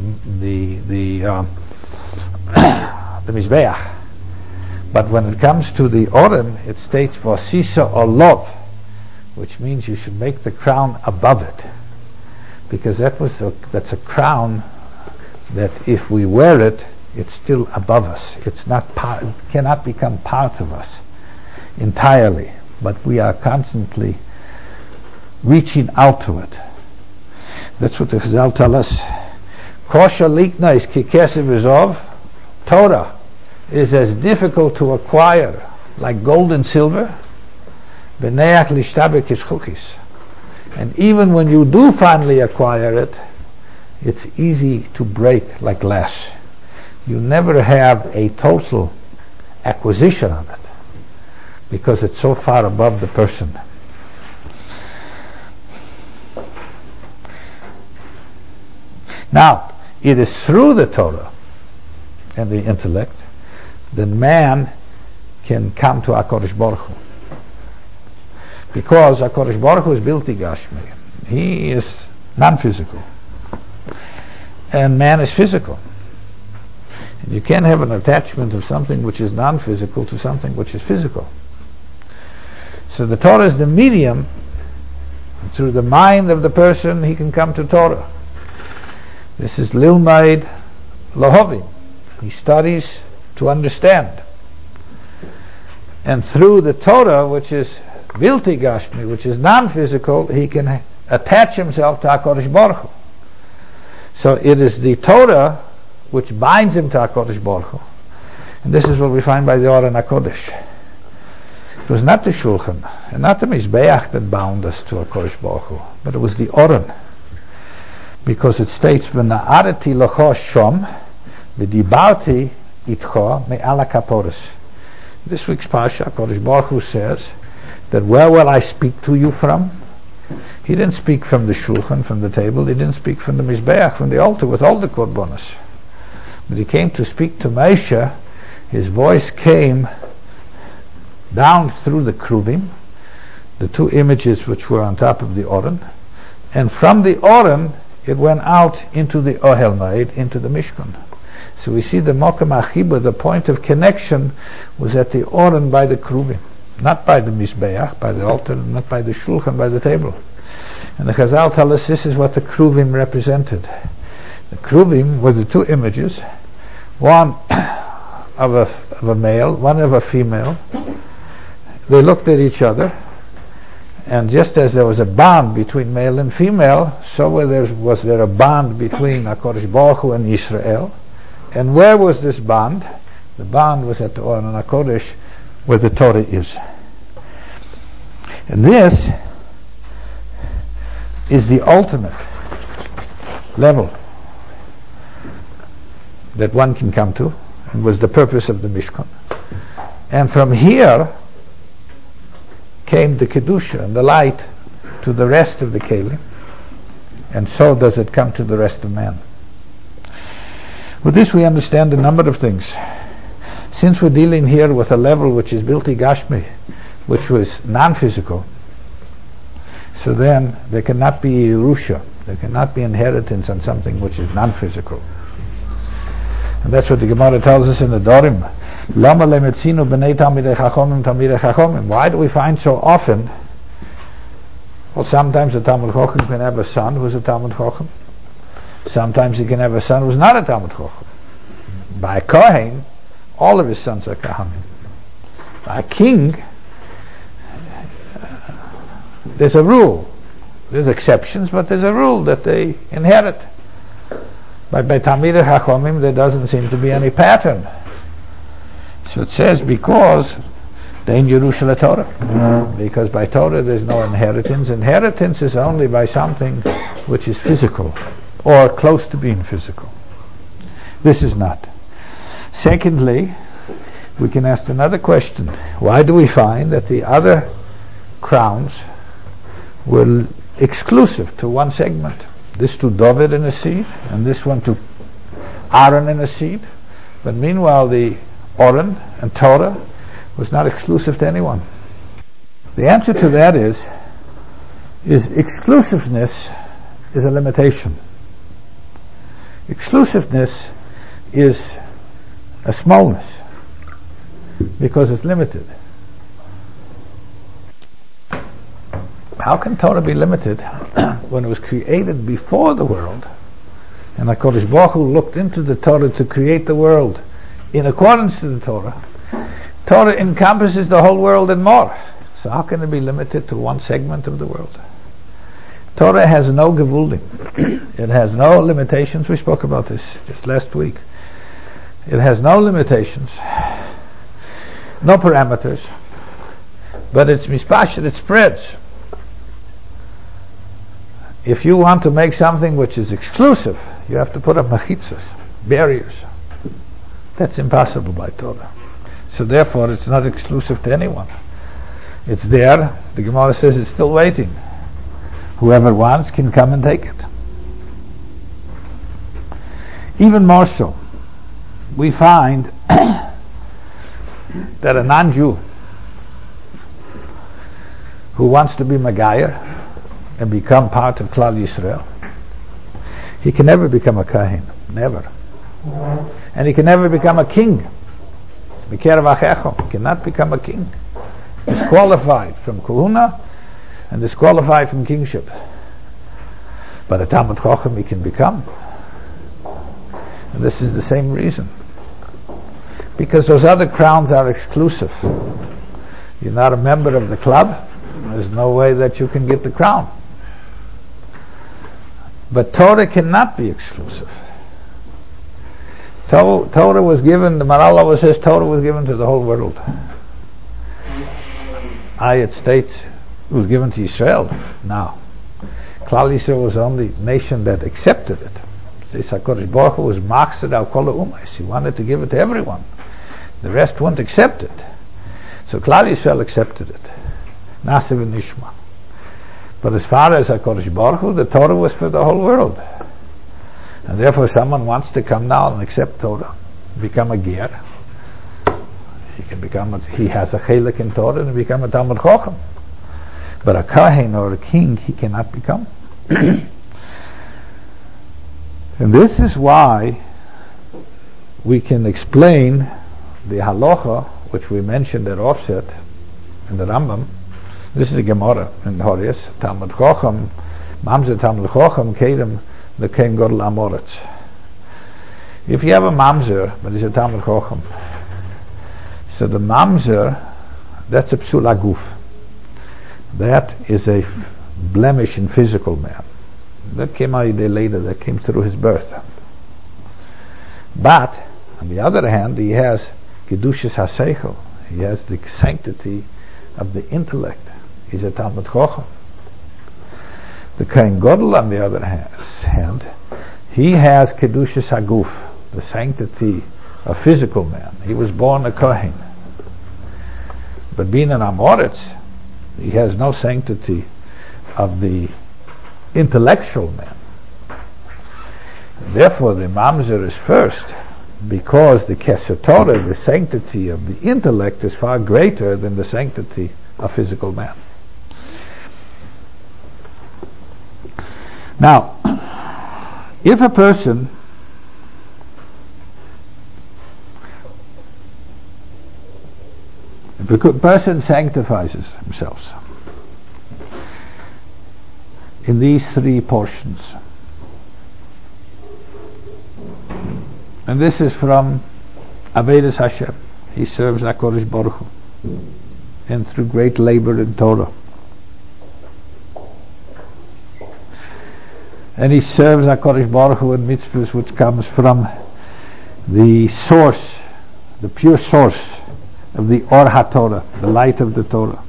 mizbeach. But when it comes to the Oren, it states vasisa olov, which means you should make the crown above it, because that's a crown that if we wear it, it's still above us. It's not it cannot become part of us entirely, but we are constantly reaching out to it. That's what the Chazal tell us. Kosher likna is kikesev izov. Torah is as difficult to acquire like gold and silver. B'neach lishtabek is chukis. And even when you do finally acquire it, it's easy to break like glass. You never have a total acquisition of it, because it's so far above the person. Now, it is through the Torah and the intellect that man can come to HaKadosh Baruch Hu. Because HaKadosh Baruch Hu is Bilti Gashmi. He is non-physical. And man is physical. And you can't have an attachment of something which is non-physical to something which is physical. So the Torah is the medium. Through the mind of the person, he can come to Torah. This is Lilmaid Lahovim. He studies to understand. And through the Torah, which is Bilti Gashmi, which is non-physical, he can attach himself to HaKadosh Baruch Hu. So it is the Torah which binds him to HaKadosh Baruch Hu. And this is what we find by the Oren HaKodesh. It was not the Shulchan and not the Mizbeach that bound us to HaKadosh Baruch Hu, but it was the Oren. Because it states, V'na'areti locho shom, v'dibarti itcho me'ala kaporis. This week's Parsha, HaKadosh Baruch Hu says that where will I speak to you from? He didn't speak from the Shulchan, from the table. He didn't speak from the Mizbeach, from the altar with all the korbanos. But he came to speak to Moshe. His voice came down through the Kruvim, the two images which were on top of the Oren, and from the Oren it went out into the Ohel Moed, into the Mishkan. So we see the Mokem HaChibur, the point of connection, was at the Oren by the Kruvim, not by the Mizbeach, by the altar, not by the Shulchan, by the table. And the Chazal tell us this is what the Kruvim represented. The Kruvim were the two images, one of a male, one of a female. They looked at each other, and just as there was a bond between male and female, so was there a bond between HaKadosh Baruch Hu and Yisrael. And where was this bond? The bond was at the Oren HaKodesh, where the Torah is. And this is the ultimate level that one can come to, and was the purpose of the Mishkan. And from here came the Kedusha and the light to the rest of the Kelim, and so does it come to the rest of man. With this we understand a number of things. Since we're dealing here with a level which is Bilti Gashmi, which was non-physical, so then there cannot be Yerusha, there cannot be inheritance on something which is non-physical. And that's what the Gemara tells us in the Dorim. Lama lemetzinu b'nei talmidei chachomim. Why do we find so often, well, sometimes a Talmud Chacham can have a son who's a Talmud Chacham. Sometimes he can have a son who's not a Talmud Chacham. By a Kohen, all of his sons are Kohanim. By a king, there's a rule. There's exceptions, but there's a rule that they inherit. But by Talmidei Chachomim, there doesn't seem to be any pattern. So it says, because Dein Yerusha Torah. Because by Torah there's no inheritance. Inheritance is only by something which is physical, or close to being physical. This is not. Secondly, we can ask another question. Why do we find that the other crowns were exclusive to one segment? This to David in a seed, and this one to Aaron in a seed. But meanwhile the Oren and Torah was not exclusive to anyone. The answer to that is exclusiveness is a limitation. Exclusiveness is a smallness because it's limited. How can Torah be limited when it was created before the world, and HaKadosh Baruch Hu looked into the Torah to create the world in accordance to the Torah? Torah encompasses the whole world and more. So how can it be limited to one segment of the world? Torah has no gewuldim. It has no limitations. We spoke about this just last week. It has no limitations, no parameters, but it's mispashet, it spreads. If you want to make something which is exclusive, you have to put up machitzas, barriers. That's impossible by Torah. So therefore it's not exclusive to anyone. It's there. The Gemara says it's still waiting. Whoever wants can come and take it. Even more so, we find that a non-Jew who wants to be Magayer and become part of Klal Yisrael, he can never become a Kohen. Never. And he can never become a king. He cannot become a king. Disqualified from Kahuna and disqualified from kingship. But a Talmud Chacham he can become. And this is the same reason. Because those other crowns are exclusive. You're not a member of the club, there's no way that you can get the crown. But Torah cannot be exclusive. Torah was given, the Maral always says Torah was given to the whole world. It states it was given to Israel. Now, Klal Yisrael was the only nation that accepted it. This HaKadosh Baruch Hu was machzed al kol ha'umas. He wanted to give it to everyone. The rest wouldn't accept it. So Klal Yisrael accepted it. Nasiv v'nishma. But as far as HaKadosh Baruch Hu, the Torah was for the whole world. And therefore someone wants to come now and accept Torah, become a ger. He has a chelik in Torah and become a Talmud Chacham. But a Kohen or a king, he cannot become. And this is why we can explain the halacha, which we mentioned at offset in the Rambam. This is the Gemara in Horius. Talmud Chacham, Mamzer Talmud Chacham, Kedem, the Ken Godel Amoritz. If you have a Mamzer, but it's a Talmud Chacham, so the Mamzer, that's a Psul Aguf. That is a blemish in physical man. That came out a day later, that came through his birth. But, on the other hand, he has Kedushas HaSeichel. He has the sanctity of the intellect. He's a Talmud Chacham. The Kohen Gadol, on the other hand, he has Kedushas HaGuf, the sanctity of physical man. He was born a Kohen. But being an Amoritz, he has no sanctity of the intellectual man. Therefore, the Mamzer is first, because the Keser Torah, the sanctity of the intellect, is far greater than the sanctity of physical man. Now, if a person sanctifies himself in these three portions, and this is from Avodas Hashem, he serves HaKadosh Baruch Hu, and through great labor in Torah, and he serves HaKadosh Baruch Hu in mitzvahs which comes from the source, the pure source of the Or HaTorah, the light of the Torah.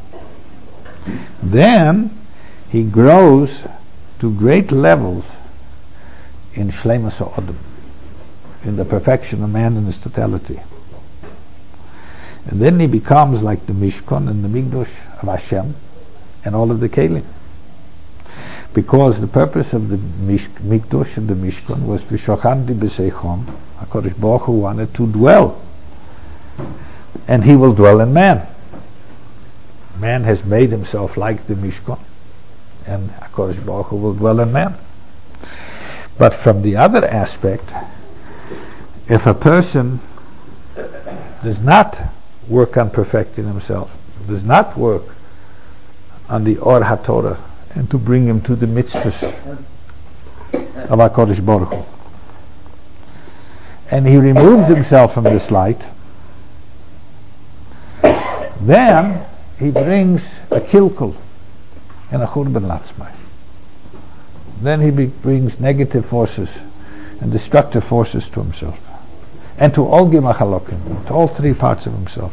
Then he grows to great levels in Shleimus HaAdam, in the perfection of man in his totality. And then he becomes like the Mishkan and the Mikdash of Hashem and all of the Kelim. Because the purpose of the Mikdash and the Mishkan was V'shochanti b'seichon, HaKadosh Baruch Hu wanted to dwell, and he will dwell in man. Man has made himself like the Mishkan, and HaKadosh Baruch Hu will dwell in man. But from the other aspect, if a person does not work on perfecting himself, does not work on the Or HaTorah, and to bring him to the mitzvahs of HaKadosh Baruch Hu, and he removes himself from this light, then he brings a kilkul and a churban latzmai. Then he brings negative forces and destructive forces to himself, and to all Gimachalokim, to all three parts of himself.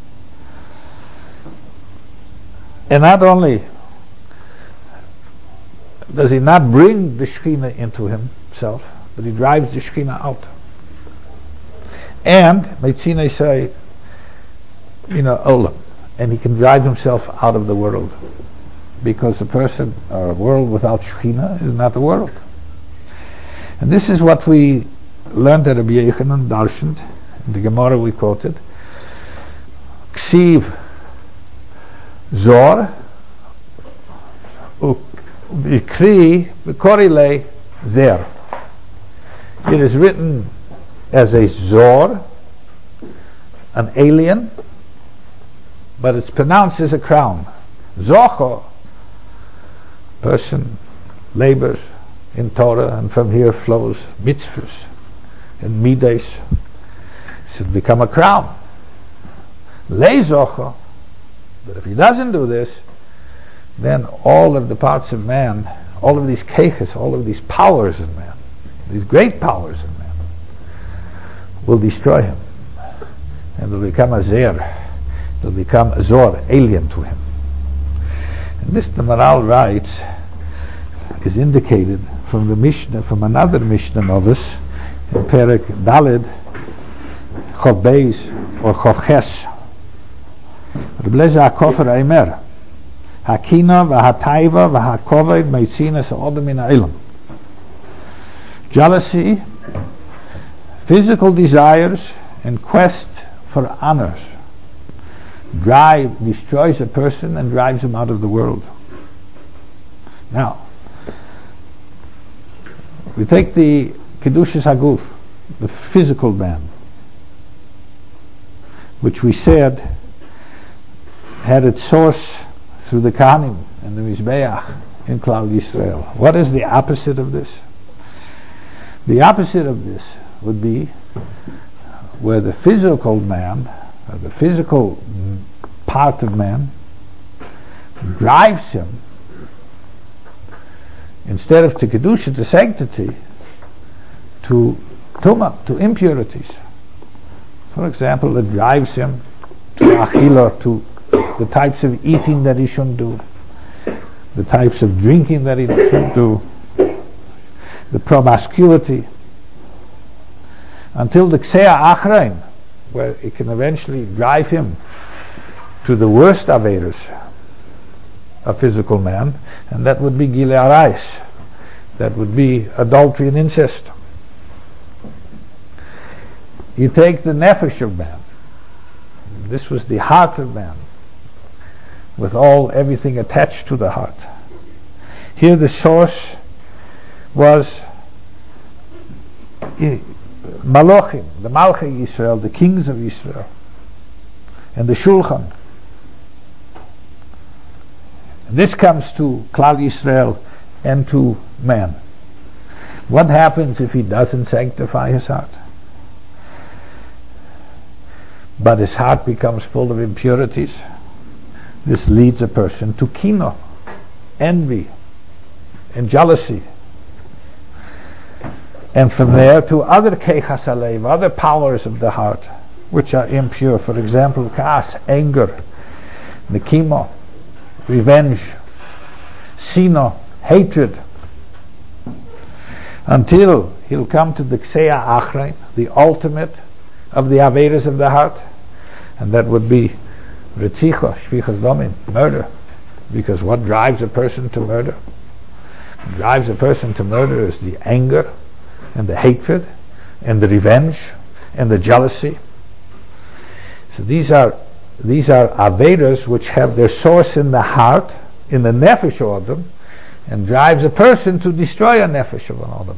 And not only does he not bring the Shekhinah into himself, but he drives the Shekhinah out. And Meitzine say, Olam, and he can drive himself out of the world, because a person or a world without Shekhinah is not a world. And this is what we learned at Rabbi Yochanan Darshan, in the Gemara we quoted, Ksiv Zor Ukri Korile Zer. It is written as a Zor, an alien, but it's pronounced as a crown. Zocho, person labors in Torah, and from here flows mitzvahs and midas, should become a crown. Leizocho, but if he doesn't do this, then all of the parts of man, all of these keiches, all of these powers in man, these great powers in man, will destroy him, and will become a zer, will become a zor, alien to him. And this, the Maral writes, is indicated from the Mishnah, from another Mishnah novice, in Perek Daled, Chov Beis, or Chov Ches. Reb Lezer HaKofer Eimer, Hakina v'hataiva v'hakoved meitzinas ha'odem min ha'ilm. Jealousy, physical desires, and quest for honors destroys a person and drives him out of the world. Now, we take the Kedushas Haguf, the physical man, which we said had its source through the Kahanim and the Mizbeach in Klal Yisrael. What is the opposite of this? The opposite of this would be where the physical man, or the physical part of man, drives him, instead of to Kedusha, to sanctity, to Tumah, to impurities. For example, it drives him to Achila, to the types of eating that he shouldn't do, the types of drinking that he shouldn't do, the promiscuity, until the Ksea Achrein, where it can eventually drive him to the worst Averos of physical man, and that would be Gilei Arayis. That would be adultery and incest. You take the Nefesh of man. This was the heart of man, with everything attached to the heart. Here the source was Malachim, the Malchei Yisrael, the kings of Israel, and the Shulchan. This comes to Klal Yisrael and to man. What happens if he doesn't sanctify his heart? But his heart becomes full of impurities. This leads a person to kino, envy, and jealousy. And from there to other keichas halev, other powers of the heart, which are impure. For example, kaas, anger, nikimo, revenge, sino, hatred. Until he'll come to the kseya achrein, the ultimate of the averas of the heart, and that would be retzicha, shvichas damim, murder. Because what drives a person to murder? What drives a person to murder is the anger, and the hatred, and the revenge, and the jealousy. So these are averas which have their source in the heart, in the nefesh odom, and drives a person to destroy a nefesh of an odom.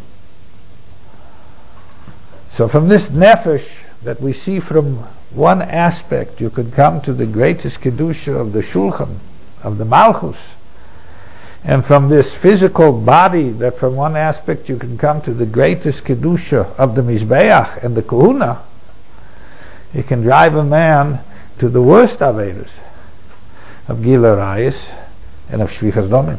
So from this nefesh that we see from one aspect, you could come to the greatest kedusha of the shulchan, of the malchus. And from this physical body, that from one aspect you can come to the greatest kedusha of the mizbeach and the kahuna, it can drive a man to the worst averos of Gilei Arayis and of shvichas damim.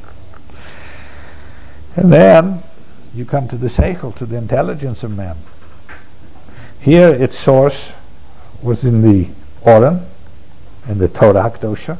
And then you come to the seichel, to the intelligence of man. Here its source was in the Oren, in the Torah Hakdosha.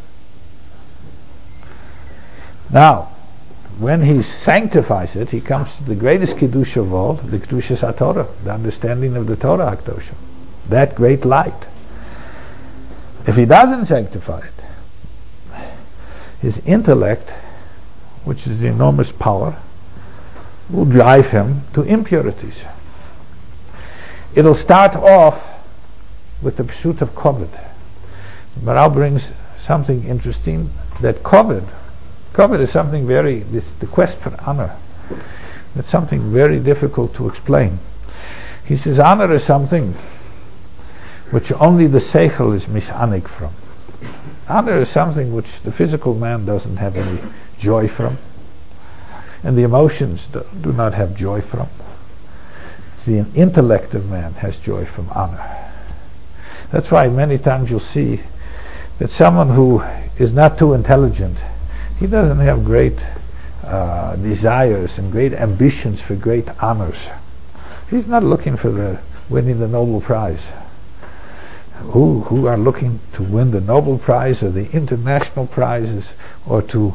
Now, when he sanctifies it, he comes to the greatest kedusha of all, the kedushas HaTorah, the understanding of the Torah Hakdosha, that great light. If he doesn't sanctify it, his intellect, which is the enormous power, will drive him to impurities. It'll start off with the pursuit of koved. Maral brings something interesting, that koved is something the quest for honor. It's something very difficult to explain. He says honor is something which only the seichel is mishanig from. Honor is something which the physical man doesn't have any joy from, and the emotions do not have joy from. The intellect of man has joy from honor. That's why many times you'll see that someone who is not too intelligent, he doesn't have great desires and great ambitions for great honors. He's not looking for winning the Nobel Prize. Who are looking to win the Nobel Prize or the international prizes, or to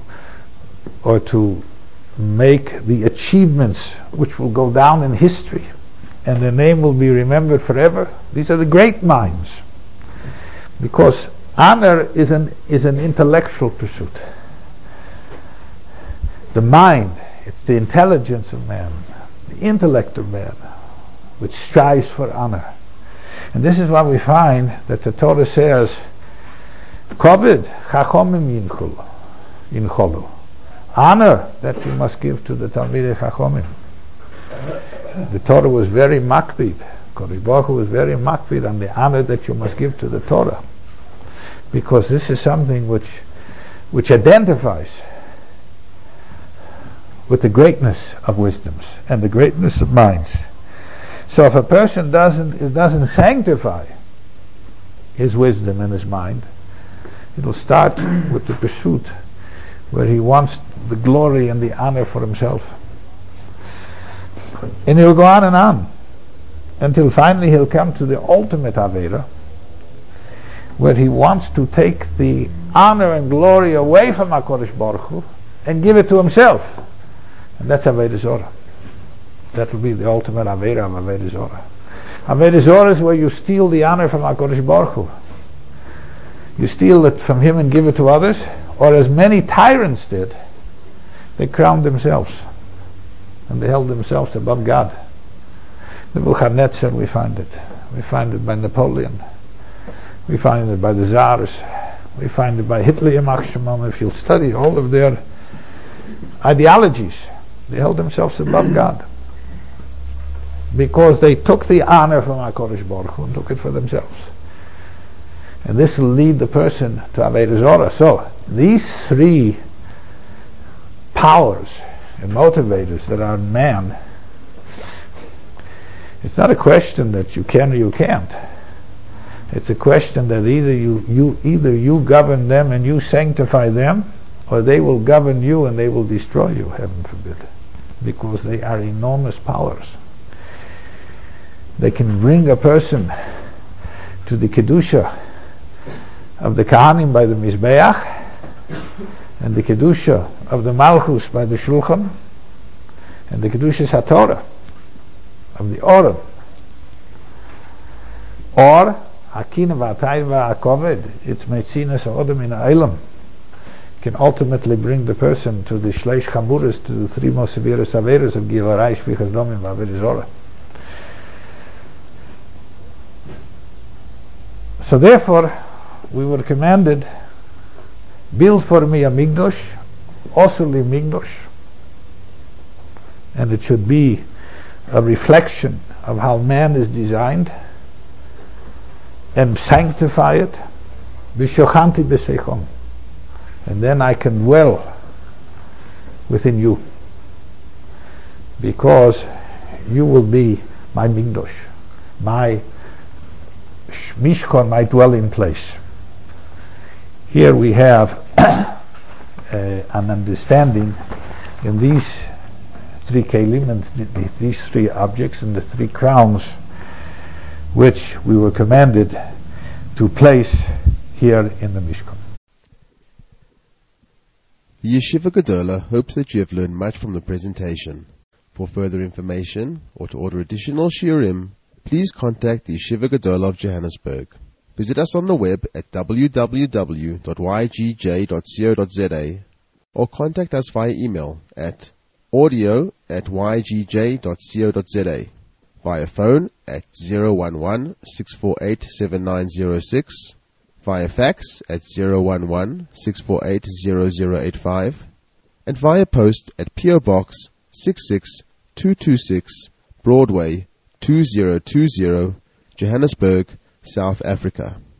make the achievements which will go down in history and their name will be remembered forever. These are the great minds, because honor is an intellectual pursuit. The mind, it's the intelligence of man, the intellect of man, which strives for honor. And this is why we find that the Torah says, Koved chachomim yincholu. Honor that you must give to the Talmidei Chachomim. The Torah was very makpid. Kodesh Baruch Hu was very makpid on the honor that you must give to the Torah, because this is something which identifies with the greatness of wisdoms and the greatness of minds. So if a person doesn't sanctify his wisdom and his mind, it'll start with the pursuit where he wants the glory and the honor for himself. And he'll go on until finally he'll come to the ultimate Avera, where he wants to take the honor and glory away from HaKadosh Baruch Hu and give it to himself. And that's Avodah Zorah. That will be the ultimate Avera of Avodah Zorah. Avodah Zorah is where you steal the honor from HaKadosh Baruch Hu. You steal it from him and give it to others, or as many tyrants did, they crowned themselves and they held themselves above God. The Nebuchadnezzar, we find it. We find it by Napoleon. We find it by the Tsars. We find it by Hitler. If you'll study all of their ideologies, they held themselves above God because they took the honor from HaKadosh Baruch Hu and took it for themselves. And this will lead the person to Avodah Zorah. So these three powers and motivators that are in man, it's not a question that you can or you can't. It's a question that either you govern them and you sanctify them, or they will govern you and they will destroy you, heaven forbid, because they are enormous powers. They can bring a person to the Kedusha of the Kohanim by the Mizbeach, and the Kedusha of the Malchus by the Shulchan, and the Kedushas HaTorah of the Orim, or Hakina V'Atay V'Akoved, it's Metzinas Ha'odem in Ha'olam, can ultimately bring the person to the Shleish Chamuras, to the three most severe Averos of Gilarai, Shvichas Domim, V'Avodah Zorah. So therefore, we were commanded, build for me a Migdosh, also the Migdosh, and it should be a reflection of how man is designed, and sanctify it, V'shochanti b'seichom, and then I can dwell within you, because you will be my Migdosh, my Mishkan, my dwelling place. Here we have an understanding in these three kelim and these three objects and the three crowns which we were commanded to place here in the Mishkan. The Yeshiva Gedola hopes that you have learned much from the presentation. For further information or to order additional shiurim, please contact the Yeshiva Gedola of Johannesburg. Visit us on the web at www.ygj.co.za or contact us via email at audio@ygj.co.za, via phone at 011-648-7906, via fax at 011-648-0085, and via post at PO Box 66226 Broadway 2020, Johannesburg, South Africa.